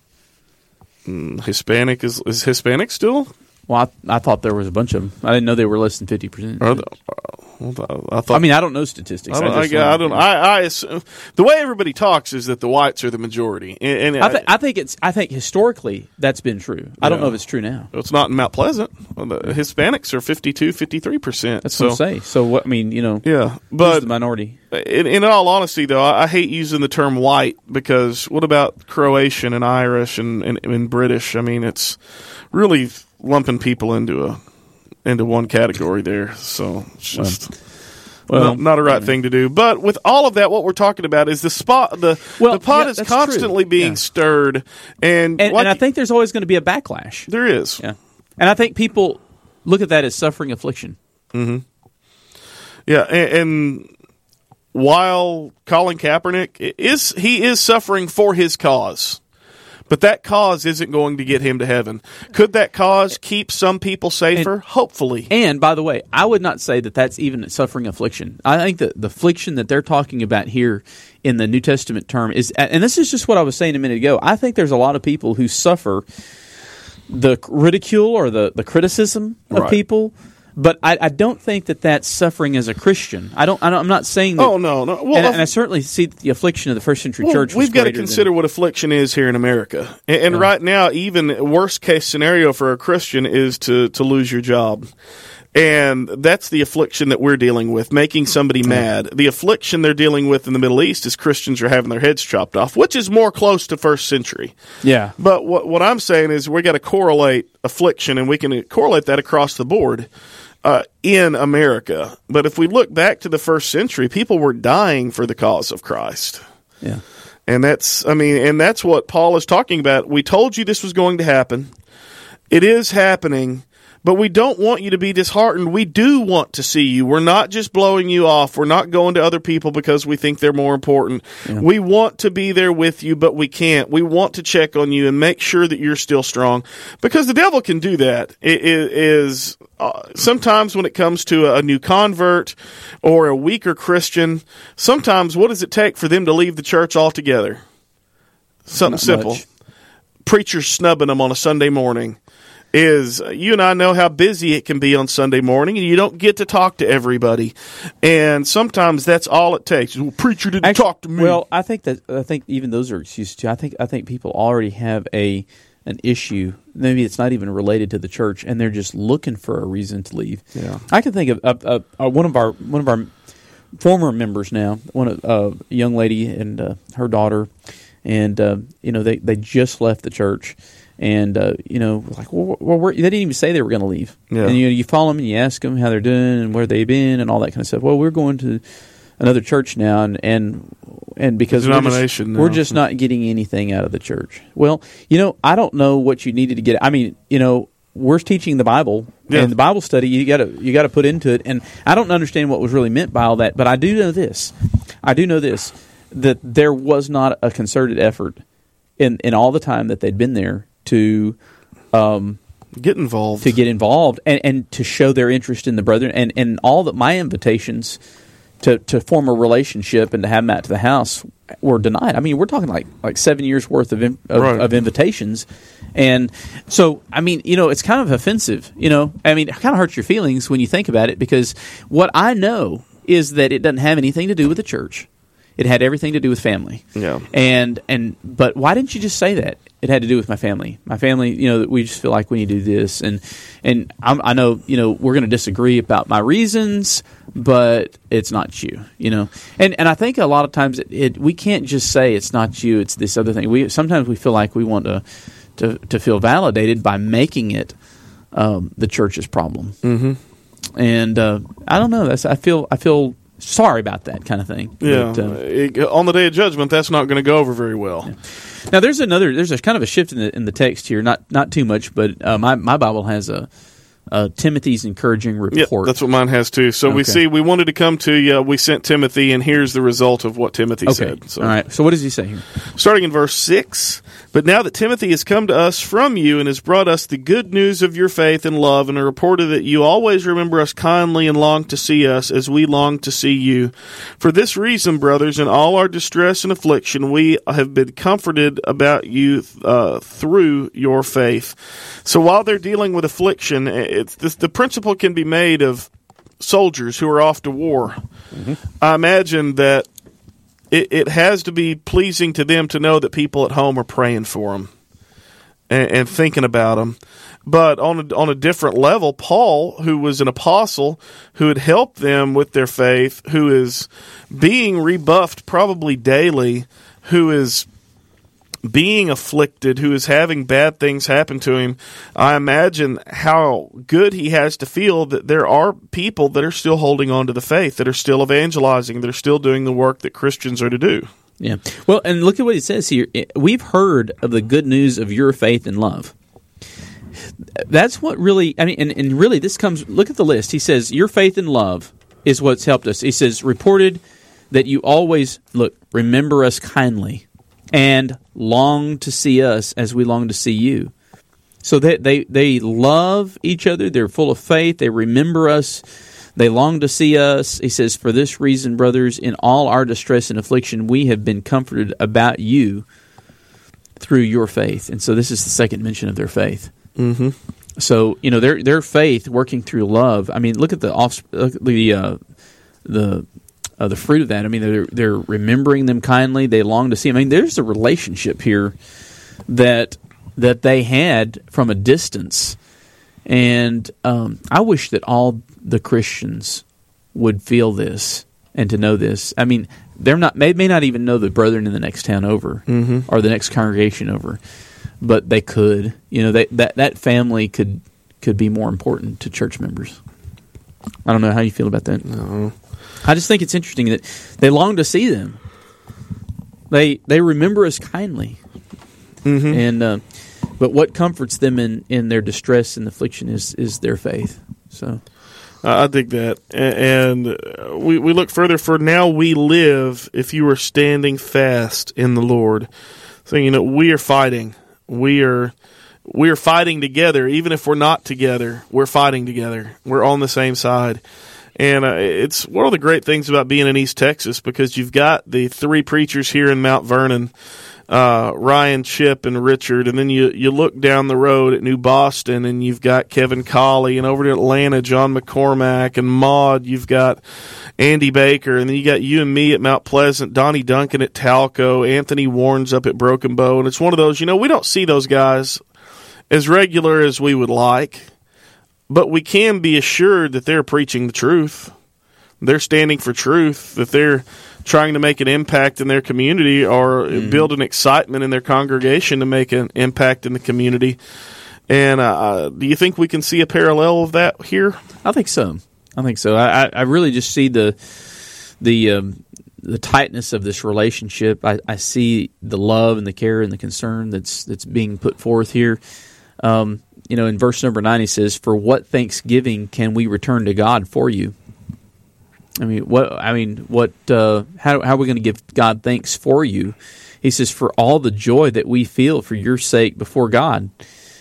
Hispanic is is Hispanic still? Well, I, I thought there was a bunch of them. I didn't know they were less than fifty percent. Or the- uh, I thought. I mean, I don't know statistics. I don't. I I, just I learned- don't. I, I assume, the way everybody talks is that the whites are the majority, and, and I, th- I think it's. I think historically that's been true. I don't Yeah. know if it's true now. it's not in Mount Pleasant. Well, the Hispanics are fifty-two, fifty-three percent. That's so, what I'm saying. So what? I mean, you know, Yeah, who's but the minority? in, in all honesty, though, I, I hate using the term white because what about Croatian and Irish and, and, and British? I mean, it's really lumping people into a into one category there. So it's just Well, not, not a right thing to do. But with all of that, what we're talking about is the spot. The Well, the pot yeah, is that's constantly true. being Yeah. stirred, and And, like and I think there's always going to be a backlash. there is. Yeah, and I think people look at that as suffering affliction. Yeah, and, and while Colin Kaepernick is he is suffering for his cause, but that cause isn't going to get him to heaven. Could that cause keep some people safer? Hopefully. And by the way, I would not say that that's even suffering affliction. I think that the affliction that they're talking about here in the New Testament term is, and this is just what I was saying a minute ago. I think there's a lot of people who suffer the ridicule or the, the criticism of Right. people. But I, I don't think that that's suffering as a Christian. I don't. I don't I'm not saying that. Oh no, no. Well, and, and I certainly see that the affliction of the first century well, church. Was we've got to greater than- consider what affliction is here in America, and, and right now, even worst case scenario for a Christian is to to lose your job. And that's the affliction that we're dealing with, making somebody mad. The affliction they're dealing with in the Middle East is Christians are having their heads chopped off, which is more close to first century. Yeah. But what what I'm saying is we got to correlate affliction, and we can correlate that across the board uh, in America. But if we look back to the first century, people were dying for the cause of Christ. Yeah. And that's, I mean, and that's what Paul is talking about. We told you this was going to happen. It is happening. But we don't want you to be disheartened. We do want to see you. We're not just blowing you off. We're not going to other people because we think they're more important. Yeah. We want to be there with you, but we can't. We want to check on you and make sure that you're still strong, because the devil can do that. It is uh, sometimes when it comes to a new convert or a weaker Christian, sometimes what does it take for them to leave the church altogether? Something Not simple. much. Preachers snubbing them on a Sunday morning. Is you and I know how busy it can be on Sunday morning, and you don't get to talk to everybody. And sometimes that's all it takes. Well, preacher didn't Actually, talk to me. Well, I think that I think even those are excuses too. I think I think people already have a an issue. Maybe it's not even related to the church, and they're just looking for a reason to leave. Yeah. I can think of uh, uh, uh, one of our one of our former members now, one of, uh, a young lady and uh, her daughter, and uh, you know they they just left the church. And, uh, you know, like, well, well we're, they didn't even say they were going to leave. Yeah. And, you know, you follow them and you ask them how they're doing and where they've been and all that kind of stuff. Well, we're going to another church now, and and, and because we're Denomination just, now. we're just not getting anything out of the church. Well, you know, I don't know what you needed to get. I mean, you know, we're teaching the Bible, Yeah. and the Bible study, you got to you got to put into it. And I don't understand what was really meant by all that, but I do know this. I do know this. that there was not a concerted effort in in all the time that they'd been there to um, get involved, to get involved, and, and to show their interest in the brethren, and and all that my invitations to to form a relationship and to have them out to the house were denied. I mean, we're talking like like seven years worth of of, right. of invitations, and so I mean, you know, it's kind of offensive. You know, I mean, it kind of hurts your feelings when you think about it, because what I know is that it doesn't have anything to do with the church. It had everything to do with family. Yeah. And and but why didn't you just say that? It had to do with my family. My family, you know, we just feel like we need to do this, and and I'm, I know, you know, we're going to disagree about my reasons, but it's not you, you know. And and I think a lot of times it, it we can't just say it's not you, it's this other thing. We sometimes we feel like we want to to, to feel validated by making it um, the church's problem. Mm-hmm. And uh, I don't know. That's I feel I feel. sorry about that kind of thing. Yeah, but, uh, it, on the day of judgment, that's not going to go over very well. Yeah. Now, there's another. There's a kind of a shift in the in the text here. Not not too much, but uh, my my Bible has a, a Timothy's encouraging report. Yeah, that's what mine has too. So okay. we see we wanted to come to you. We sent Timothy, and here's the result of what Timothy okay. said. So. All right. So what does he say here? Starting in verse six. But now that Timothy has come to us from you and has brought us the good news of your faith and love, and reported that you always remember us kindly and long to see us as we long to see you. For this reason, brothers, in all our distress and affliction, we have been comforted about you uh, through your faith. So while they're dealing with affliction, it's this, the principle can be made of soldiers who are off to war. Mm-hmm. I imagine that It, it has to be pleasing to them to know that people at home are praying for them and, and thinking about them. But on a, on a different level, Paul, who was an apostle, who had helped them with their faith, who is being rebuffed probably daily, who is being afflicted, who is having bad things happen to him, I imagine how good he has to feel that there are people that are still holding on to the faith, that are still evangelizing, that are still doing the work that Christians are to do. Yeah. Well, and look at what he says here. We've heard of the good news of your faith and love. That's what really, I mean, and, and really this comes, look at the list. He says, your faith and love is what's helped us. He says, reported that you always, look, remember us kindly, and long to see us as we long to see you. So they, they they love each other. They're full of faith. They remember us. They long to see us. He says, for this reason, brothers, in all our distress and affliction, we have been comforted about you through your faith. And so this is the second mention of their faith. Mm-hmm. So, you know, their their faith working through love. I mean, look at the off, look at the uh, the Uh, the fruit of that. I mean, they're they're remembering them kindly. They long to see. I mean, there's a relationship here that that they had from a distance, and um, I wish that all the Christians would feel this and to know this. I mean, they're not. They may not even know the brethren in the next town over mm-hmm. or the next congregation over, but they could. You know, they, that that family could could be more important to church members. I don't know how you feel about that. No. I just think it's interesting that they long to see them. They they remember us kindly, mm-hmm. and uh, but what comforts them in, in their distress and affliction is is their faith. So uh, I dig that, and we we look further. For now we live if you are standing fast in the Lord. So you know we are fighting. We are we are fighting together. Even if we're not together, we're fighting together. We're on the same side. And uh, it's one of the great things about being in East Texas, because you've got the three preachers here in Mount Vernon, uh, Ryan, Chip, and Richard, and then you, you look down the road at New Boston, and you've got Kevin Colley, and over to Atlanta, John McCormack, and Maud, you've got Andy Baker, and then you got you and me at Mount Pleasant, Donnie Duncan at Talco, Anthony Warren's up at Broken Bow, and it's one of those, you know, we don't see those guys as regular as we would like. But we can be assured that they're preaching the truth. They're standing for truth, that they're trying to make an impact in their community or mm-hmm. build an excitement in their congregation to make an impact in the community. And uh, do you think we can see a parallel of that here? I think so. I think so. I, I really just see the the um, the tightness of this relationship. I, I see the love and the care and the concern that's that's being put forth here. Um, you know, in verse number nine, he says, "For what thanksgiving can we return to God for you?" I mean, what? I mean, what? Uh, how, how are we going to give God thanks for you? He says, for all the joy that we feel for your sake before God.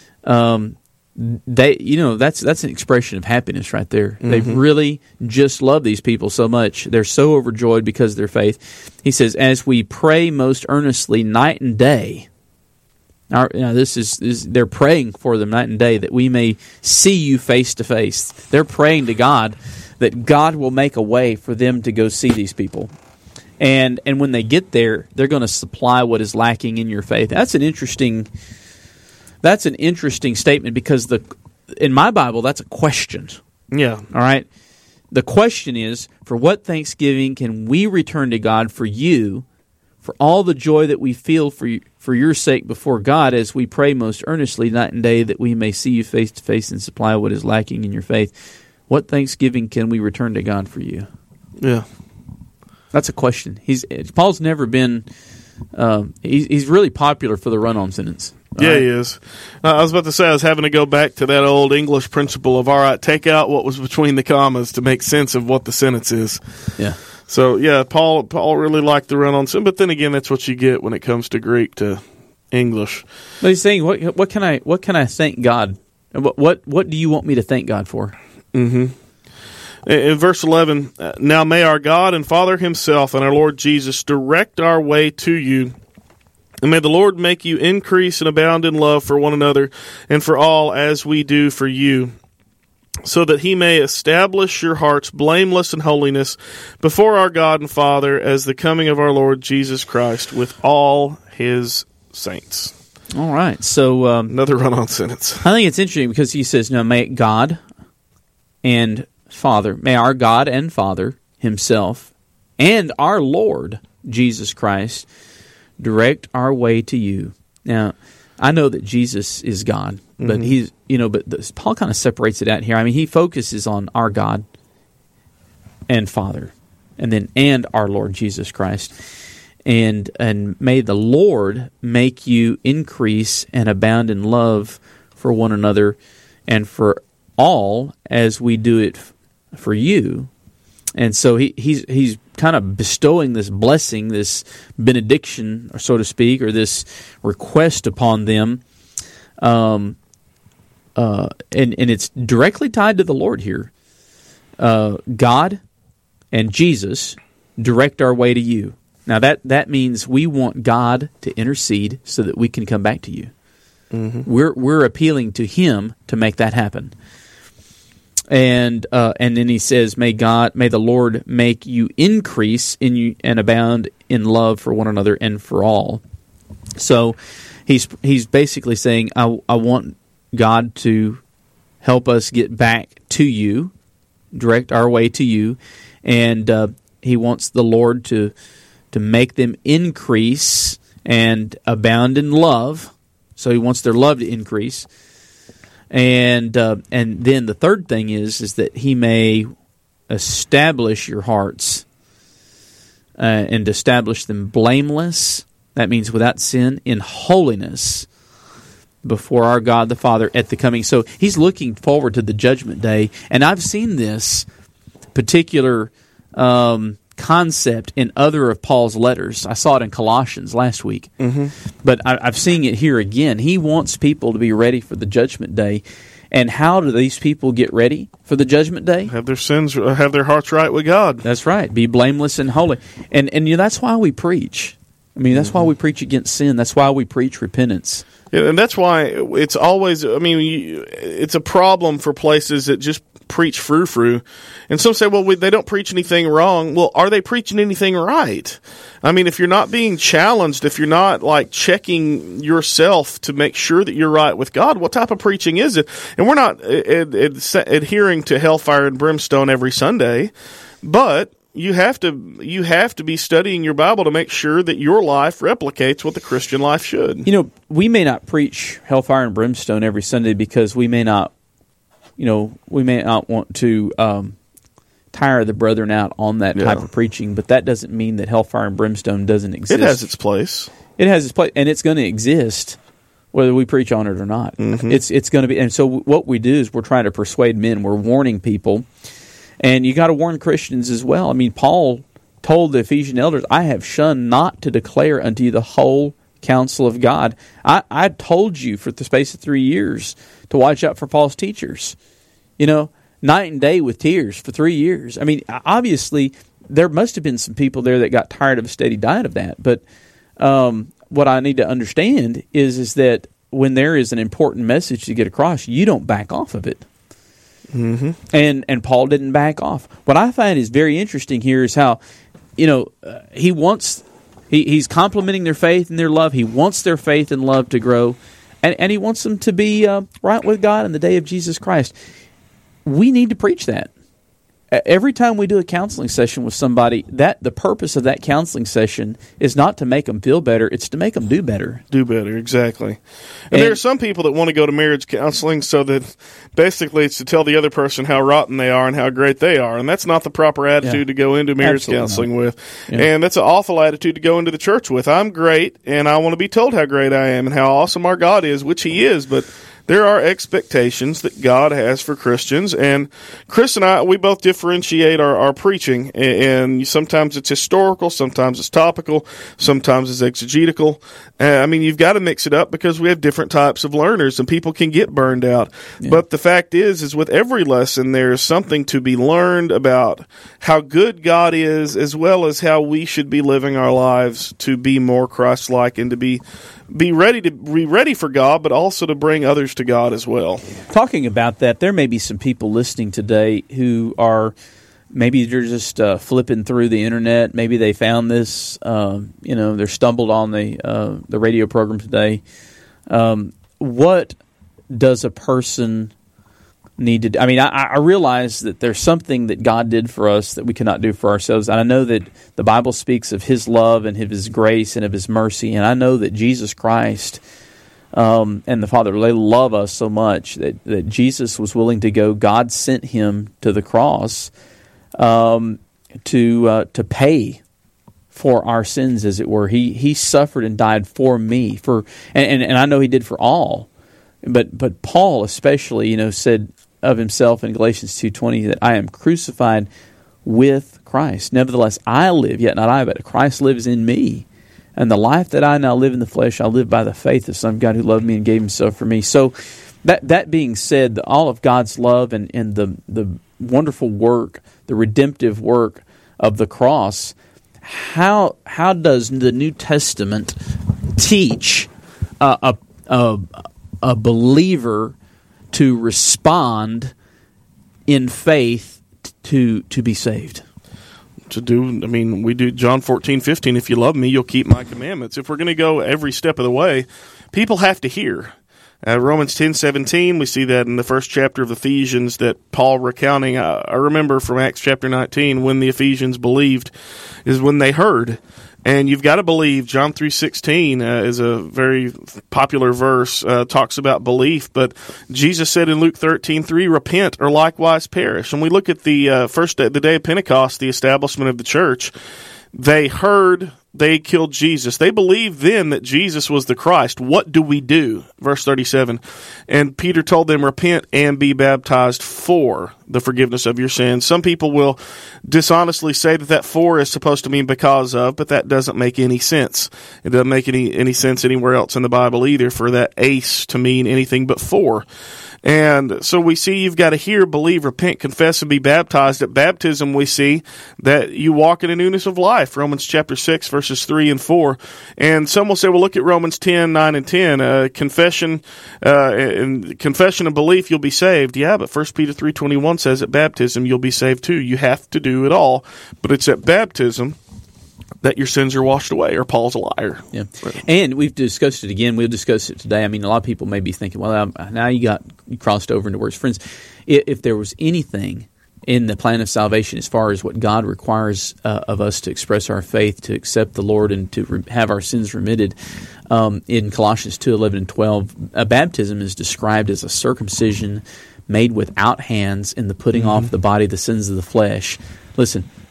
Um, they, you know, that's that's an expression of happiness right there. Mm-hmm. They really just love these people so much. They're so overjoyed because of their faith. He says, as we pray most earnestly night and day. Our, you know, this is, this, they're praying for them night and day that we may see you face to face. They're praying to God that God will make a way for them to go see these people. And and when they get there, they're going to supply what is lacking in your faith. That's an interesting that's an interesting statement because the in my Bible that's a question. Yeah. All right. The question is, for what thanksgiving can we return to God for you, for all the joy that we feel for you, for your sake before God, as we pray most earnestly night and day that we may see you face to face and supply what is lacking in your faith. What thanksgiving can we return to God for you? Yeah. That's a question. He's Paul's never been. Um, he's, he's really popular for the run-on sentence. Yeah, right? he is. Uh, I was about to say I was having to go back to that old English principle of all right, take out what was between the commas to make sense of what the sentence is. Yeah. So yeah, Paul Paul really liked the run-on sentence, but then again, that's what you get when it comes to Greek to English. But he's saying, what what can I what can I thank God? What what what do you want me to thank God for? Mm-hmm. In verse eleven, now may our God and Father himself and our Lord Jesus direct our way to you, and may the Lord make you increase and abound in love for one another and for all as we do for you, so that he may establish your hearts blameless in holiness before our God and Father as the coming of our Lord Jesus Christ with all his saints. All right. So um, another run-on sentence. I think it's interesting because he says, no, may God and Father, may our God and Father himself and our Lord Jesus Christ direct our way to you. Now, I know that Jesus is God, but mm-hmm. he's, you know, but this, Paul kind of separates it out here. I mean, he focuses on our God and Father, and then and our Lord Jesus Christ. And and may the Lord make you increase and abound in love for one another and for all as we do it for you. And so he, he's he's kind of bestowing this blessing, this benediction, or so to speak, or this request upon them. Um, uh, and, and it's directly tied to the Lord here. Uh, God and Jesus direct our way to you. Now that, that means we want God to intercede so that we can come back to you. Mm-hmm. We're we're appealing to Him to make that happen. And uh, and then he says, "May God, may the Lord make you increase in you and abound in love for one another and for all." So he's he's basically saying, "I I want God to help us get back to you, direct our way to you, and uh, He wants the Lord to to make them increase and abound in love." So He wants their love to increase. And uh, and then the third thing is is that He may establish your hearts uh, and establish them blameless. That means without sin, in holiness before our God the Father at the coming. So He's looking forward to the judgment day. And I've seen this particular um, concept in other of Paul's letters. I saw it in Colossians last week. Mm-hmm. But I, I've seen it here again. He wants people to be ready for the judgment day. And how do these people get ready for the judgment day? Have their sins, have their hearts right with God. That's right. Be blameless and holy. And and you know, that's why we preach. I mean, that's mm-hmm. why we preach against sin. That's why we preach repentance. Yeah, and that's why it's always, I mean, you, it's a problem for places that just preach frou-frou. And some say, well, we, they don't preach anything wrong. Well, are they preaching anything right? I mean, if you're not being challenged, if you're not like checking yourself to make sure that you're right with God, what type of preaching is it? And we're not ad- ad- adhering to hellfire and brimstone every Sunday, but you have to you have to be studying your Bible to make sure that your life replicates what the Christian life should. You know, we may not preach hellfire and brimstone every Sunday because we may not, you know, we may not want to um, tire the brethren out on that type yeah. of preaching, but that doesn't mean that hellfire and brimstone doesn't exist. It has its place. It has its place, and it's going to exist whether we preach on it or not. Mm-hmm. It's it's going to be, and so what we do is we're trying to persuade men. We're warning people. And you got to warn Christians as well. I mean, Paul told the Ephesian elders, I have shunned not to declare unto you the whole counsel of God. I, I told you for the space of three years to watch out for false teachers. You know, night and day with tears for three years. I mean, obviously, there must have been some people there that got tired of a steady diet of that. But um, what I need to understand is, is that when there is an important message to get across, you don't back off of it. Mm-hmm. And and Paul didn't back off. What I find is very interesting here is how, you know, uh, he wants, he, he's complimenting their faith and their love. He wants their faith and love to grow, and, and he wants them to be uh, right with God in the day of Jesus Christ. We need to preach that. Every time we do a counseling session with somebody, that the purpose of that counseling session is not to make them feel better, it's to make them do better. Do better, exactly. And, and there are some people that want to go to marriage counseling so that basically it's to tell the other person how rotten they are and how great they are, and that's not the proper attitude yeah, to go into marriage absolutely counseling not. with. Yeah. And that's an awful attitude to go into the church with. I'm great, and I want to be told how great I am and how awesome our God is, which He is, but there are expectations that God has for Christians, and Chris and I, we both differentiate our, our preaching, and sometimes it's historical, sometimes it's topical, sometimes it's exegetical. Uh, I mean, you've got to mix it up because we have different types of learners, and people can get burned out. Yeah. But the fact is, is with every lesson, there's something to be learned about how good God is, as well as how we should be living our lives to be more Christ-like and to be be ready to be ready for God, but also to bring others to God as well. Talking about that, there may be some people listening today who are, maybe they're just uh, flipping through the internet. Maybe they found this, um, you know, they're stumbled on the uh, the radio program today. Um, what does a person need to do? I mean, I, I realize that there's something that God did for us that we cannot do for ourselves. And I know that the Bible speaks of His love and of His grace and of His mercy. And I know that Jesus Christ um, and the Father, they love us so much that, that Jesus was willing to go. God sent Him to the cross um, to uh, to pay for our sins, as it were. He He suffered and died for me, for and, and, and I know He did for all. But but Paul especially, you know, said of himself in Galatians two twenty that I am crucified with Christ. Nevertheless, I live, yet not I, but Christ lives in me. And the life that I now live in the flesh, I live by the faith of the Son of God who loved me and gave Himself for me. So that that being said, all of God's love and, and the, the wonderful work, the redemptive work of the cross, how how does the New Testament teach uh, a, a a believer to respond in faith to to be saved? To do, I mean, we do John fourteen fifteen, if you love me, you'll keep my commandments. If we're going to go every step of the way, people have to hear. Uh, Romans ten seventeen, we see that in the first chapter of Ephesians that Paul recounting, uh, I remember from Acts chapter nineteen, when the Ephesians believed is when they heard. And you've got to believe. John three sixteen uh, is a very popular verse, uh, talks about belief. But Jesus said in Luke thirteen three, repent or likewise perish. And we look at the uh, first day, the day of Pentecost, the establishment of the church. They heard, they killed Jesus. They believed then that Jesus was the Christ. What do we do? Verse thirty-seven. And Peter told them, repent and be baptized for the forgiveness of your sins. Some people will dishonestly say that that for is supposed to mean because of, but that doesn't make any sense. It doesn't make any, any sense anywhere else in the Bible either for that ace to mean anything but for. And so we see you've got to hear, believe, repent, confess, and be baptized. At baptism, we see that you walk in a newness of life. Romans chapter six, verses three and four. And some will say, well, look at Romans ten, nine and ten. Uh, confession, uh, and confession and belief, you'll be saved. Yeah, but First Peter three twenty-one says at baptism, you'll be saved too. You have to do it all. But it's at baptism that your sins are washed away, or Paul's a liar. Yeah, and we've discussed it again. We'll discuss it today. I mean, a lot of people may be thinking, well, um, now you got you crossed over into words. Friends, if, if there was anything in the plan of salvation as far as what God requires uh, of us to express our faith, to accept the Lord, and to re- have our sins remitted, um, in Colossians two eleven and twelve, a baptism is described as a circumcision made without hands in the putting mm-hmm. off the body the sins of the flesh. Listen,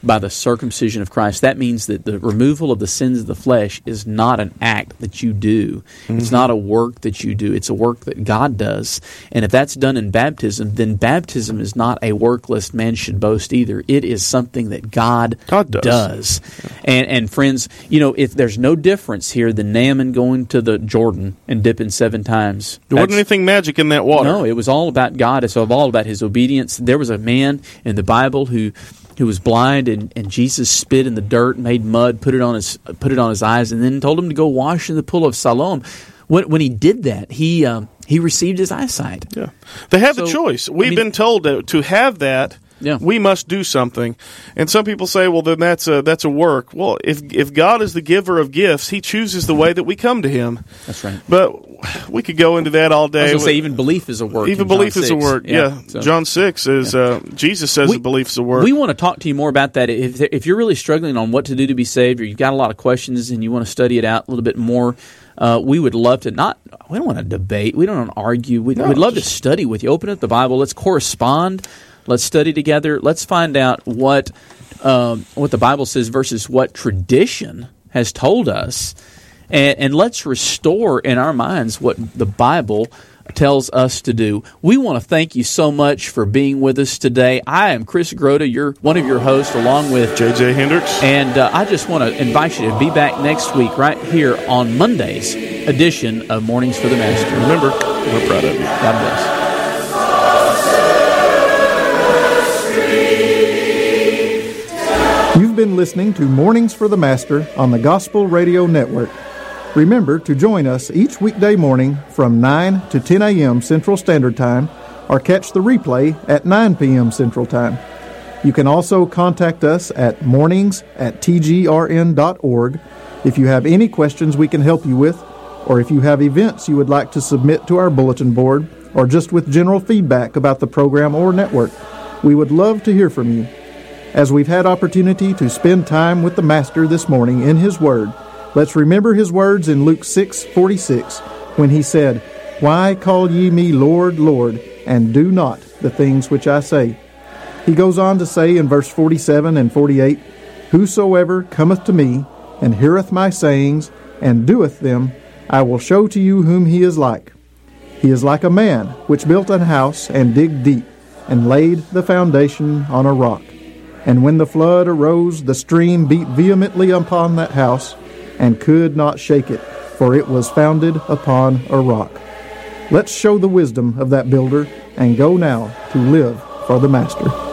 by the circumcision of Christ. That means that the removal of the sins of the flesh is not an act that you do. Mm-hmm. It's not a work that you do. It's a work that God does. And if that's done in baptism, then baptism is not a workless man should boast either. It is something that God, God does. does. Yeah. And, and friends, you know, if there's no difference here than Naaman going to the Jordan and dipping seven times. There wasn't anything magic in that water. No, it was all about God. It's all about His obedience. There was a man in the Bible who who was blind, and, and Jesus spit in the dirt, made mud, put it on his put it on his eyes, and then told him to go wash in the pool of Siloam. When, when he did that, he um, he received his eyesight. Yeah, they have so, the choice. We've I mean, been told to, to have that. Yeah. We must do something. And some people say, well, then that's a that's a work. Well, if if God is the giver of gifts, He chooses the way that we come to Him. That's right. But we could go into that all day. I was going to say, even belief is a work. Even belief John is six. a work, yeah. yeah. So, John six is, yeah. uh, Jesus says we, belief is a work. We want to talk to you more about that. If, if you're really struggling on what to do to be saved, or you've got a lot of questions and you want to study it out a little bit more, Uh, we would love to not, we don't want to debate, we don't want to argue, we'd, no, we'd love just, to study with you. Open up the Bible, let's correspond, let's study together, let's find out what um, what the Bible says versus what tradition has told us, and, and let's restore in our minds what the Bible tells us to do. We want to thank you so much for being with us today. I am Chris Grota, you're one of your hosts, along with J J Hendricks. And uh, I just want to invite you to be back next week right here on Monday's edition of Mornings for the Master. Remember, we're proud of you. God bless. You've been listening to Mornings for the Master on the Gospel Radio Network. Remember to join us each weekday morning from nine to ten a.m. Central Standard Time, or catch the replay at nine p.m. Central Time. You can also contact us at mornings at t g r n dot org if you have any questions we can help you with, or if you have events you would like to submit to our bulletin board, or just with general feedback about the program or network. We would love to hear from you. As we've had opportunity to spend time with the Master this morning in His Word, let's remember His words in Luke six forty-six, when He said, "Why call ye me Lord, Lord, and do not the things which I say?" He goes on to say in verse forty-seven and forty-eight, "Whosoever cometh to me, and heareth my sayings, and doeth them, I will show to you whom he is like. He is like a man which built an house, and digged deep, and laid the foundation on a rock. And when the flood arose, the stream beat vehemently upon that house, and could not shake it, for it was founded upon a rock." Let's show the wisdom of that builder, and go now to live for the Master.